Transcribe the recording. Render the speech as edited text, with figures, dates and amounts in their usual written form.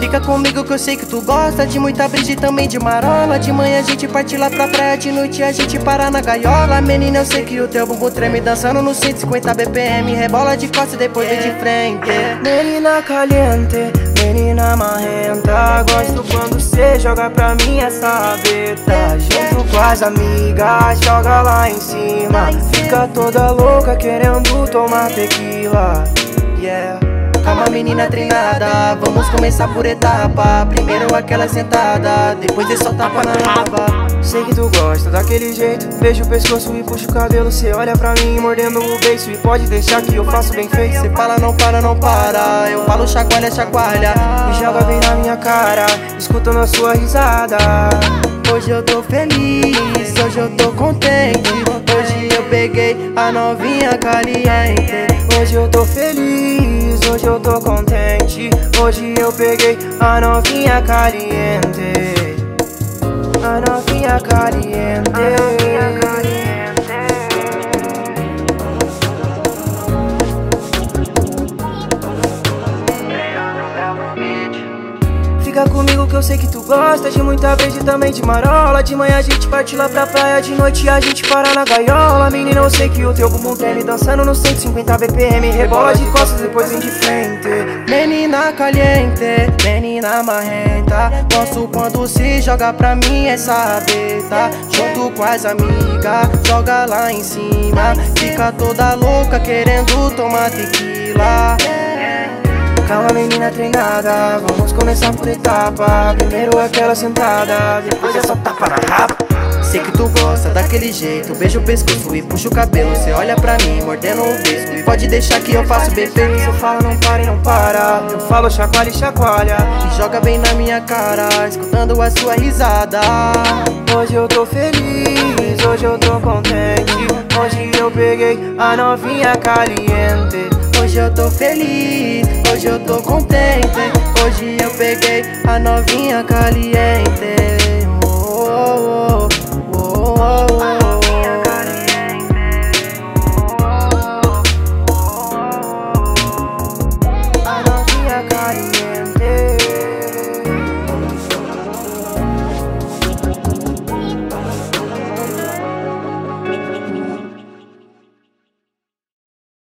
Fica comigo que eu sei que tu gosta de muita brisa e também de marola. De manhã a gente parte lá pra praia, de noite a gente para na gaiola. Menina, eu sei que o teu bumbum treme, dançando no 150 BPM. Rebola de costas e depois vem de frente. Menina caliente, menina marrenta, gosto quando cê joga pra mim essa beta. Junto com as amigas, joga lá em cima. Fica toda louca querendo tomar tequila. Yeah. Calma menina treinada, vamos começar por etapa. Primeiro aquela sentada, depois é só tapa na raba. Sei que tu gosta daquele jeito, beijo o pescoço e puxa o cabelo. Cê olha pra mim mordendo o beiço e pode deixar que eu faço bem feito. Cê fala não para, não para, eu falo chacoalha, chacoalha. E joga bem na minha cara, escutando a sua risada. Hoje eu tô feliz, hoje eu tô contente. Hoje eu peguei a novinha caliente. Hoje eu tô feliz, hoje eu tô contente. Hoje eu peguei a novinha caliente. A novinha caliente. Fica comigo que eu sei que tu gosta de muita vez e também de marola. De manhã a gente parte lá pra praia, de noite a gente para na gaiola. Menina, eu sei que o teu bumbum treme, dançando no 150 BPM. Rebola de costas, depois vem de frente. Menina caliente, menina marrenta, gosto quando se joga pra mim essa beta. Junto com as amigas, joga lá em cima. Fica toda louca querendo tomar tequila. Calma menina treinada, vamos começar por etapa. Primeiro aquela sentada, depois é só tapa na raba. Sei que tu gosta daquele jeito, beija o pescoço e puxa o cabelo. Cê olha pra mim mordendo o beijo e pode deixar que eu faço bem feito. Cê fala não para e não para, eu falo chacoalha e chacoalha. E joga bem na minha cara, escutando a sua risada. Hoje eu tô feliz, hoje eu tô contente. Hoje eu peguei a novinha caliente. Hoje eu tô feliz, hoje eu tô contente. Hoje eu peguei a novinha caliente.